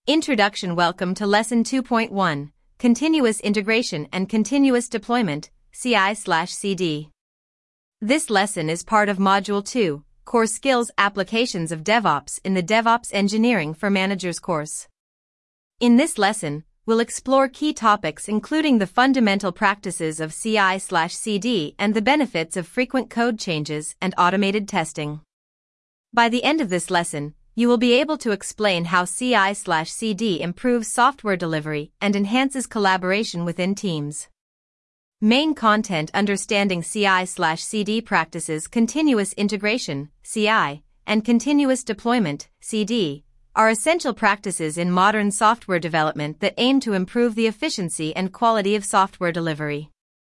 Introduction. Welcome to Lesson 2.1, Continuous Integration and Continuous Deployment, CI/CD. This lesson is part of Module 2, Core Skills Applications of DevOps in the DevOps Engineering for Managers course. In this lesson, we'll explore key topics including the fundamental practices of CI/CD and the benefits of frequent code changes and automated testing. By the end of this lesson, you will be able to explain how CI/CD improves software delivery and enhances collaboration within teams. Main content: understanding CI/CD practices. Continuous integration, CI, and continuous deployment, CD, are essential practices in modern software development that aim to improve the efficiency and quality of software delivery.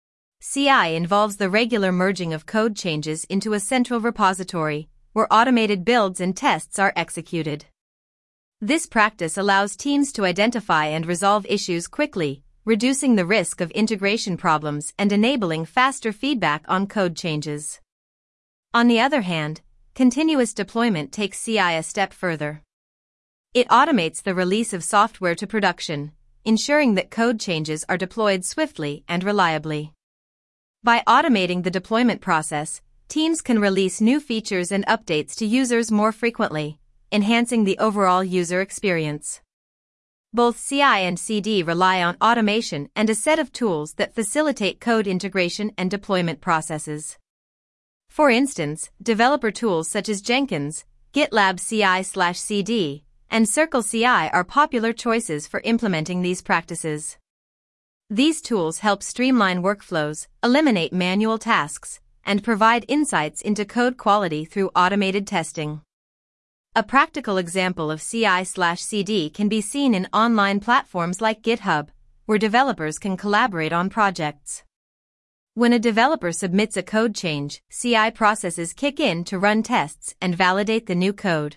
CI involves the regular merging of code changes into a central repository, where automated builds and tests are executed. This practice allows teams to identify and resolve issues quickly, reducing the risk of integration problems and enabling faster feedback on code changes. On the other hand, continuous deployment takes CI a step further. It automates the release of software to production, ensuring that code changes are deployed swiftly and reliably. By automating the deployment process, teams can release new features and updates to users more frequently, enhancing the overall user experience. Both CI and CD rely on automation and a set of tools that facilitate code integration and deployment processes. For instance, developer tools such as Jenkins, GitLab CI/CD, and Circle CI are popular choices for implementing these practices. These tools help streamline workflows, eliminate manual tasks, and provide insights into code quality through automated testing. A practical example of CI/CD can be seen in online platforms like GitHub, where developers can collaborate on projects. When a developer submits a code change, CI processes kick in to run tests and validate the new code.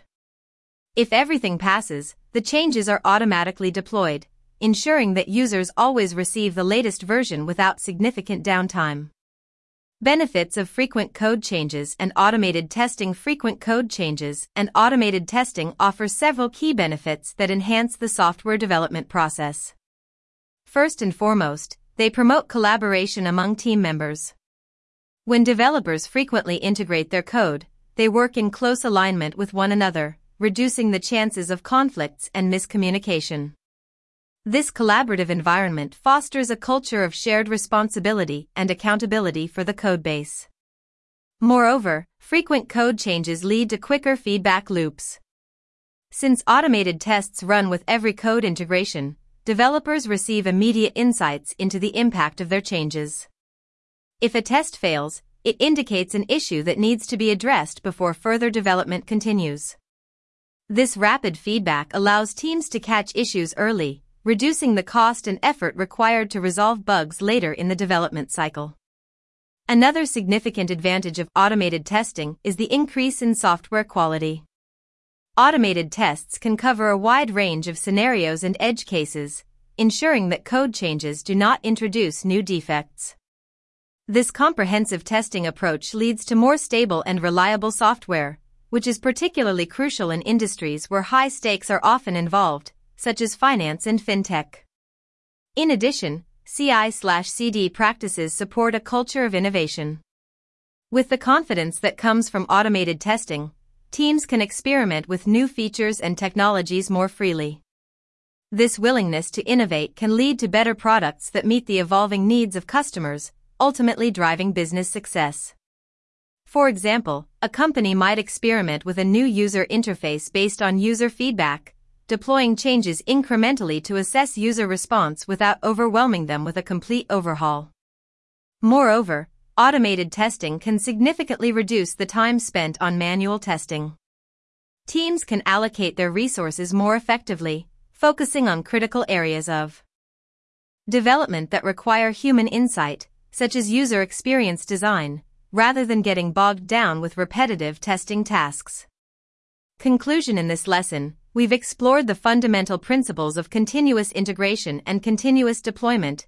If everything passes, the changes are automatically deployed, ensuring that users always receive the latest version without significant downtime. Benefits of frequent code changes and automated testing. Frequent code changes and automated testing offer several key benefits that enhance the software development process. First and foremost, they promote collaboration among team members. When developers frequently integrate their code, they work in close alignment with one another, reducing the chances of conflicts and miscommunication. This collaborative environment fosters a culture of shared responsibility and accountability for the codebase. Moreover, frequent code changes lead to quicker feedback loops. Since automated tests run with every code integration, developers receive immediate insights into the impact of their changes. If a test fails, it indicates an issue that needs to be addressed before further development continues. This rapid feedback allows teams to catch issues early, reducing the cost and effort required to resolve bugs later in the development cycle. Another significant advantage of automated testing is the increase in software quality. Automated tests can cover a wide range of scenarios and edge cases, ensuring that code changes do not introduce new defects. This comprehensive testing approach leads to more stable and reliable software, which is particularly crucial in industries where high stakes are often involved, such as finance and fintech. In addition, CI/CD practices support a culture of innovation. With the confidence that comes from automated testing, teams can experiment with new features and technologies more freely. This willingness to innovate can lead to better products that meet the evolving needs of customers, ultimately driving business success. For example, a company might experiment with a new user interface based on user feedback, deploying changes incrementally to assess user response without overwhelming them with a complete overhaul. Moreover, automated testing can significantly reduce the time spent on manual testing. Teams can allocate their resources more effectively, focusing on critical areas of development that require human insight, such as user experience design, rather than getting bogged down with repetitive testing tasks. Conclusion: in this lesson, we've explored the fundamental principles of continuous integration and continuous deployment,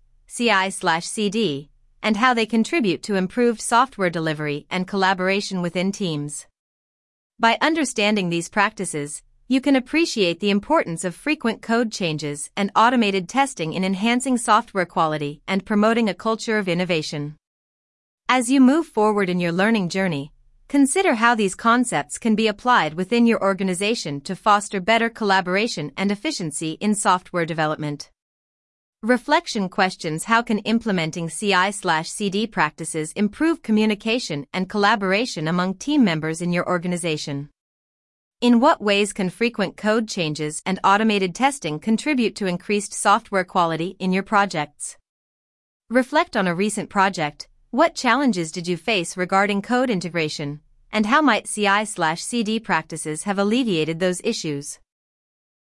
CI/CD, and how they contribute to improved software delivery and collaboration within teams. By understanding these practices, you can appreciate the importance of frequent code changes and automated testing in enhancing software quality and promoting a culture of innovation. As you move forward in your learning journey, consider how these concepts can be applied within your organization to foster better collaboration and efficiency in software development. Reflection questions: how can implementing CI/CD practices improve communication and collaboration among team members in your organization? In what ways can frequent code changes and automated testing contribute to increased software quality in your projects? Reflect on a recent project. What challenges did you face regarding code integration, and how might CI/CD practices have alleviated those issues?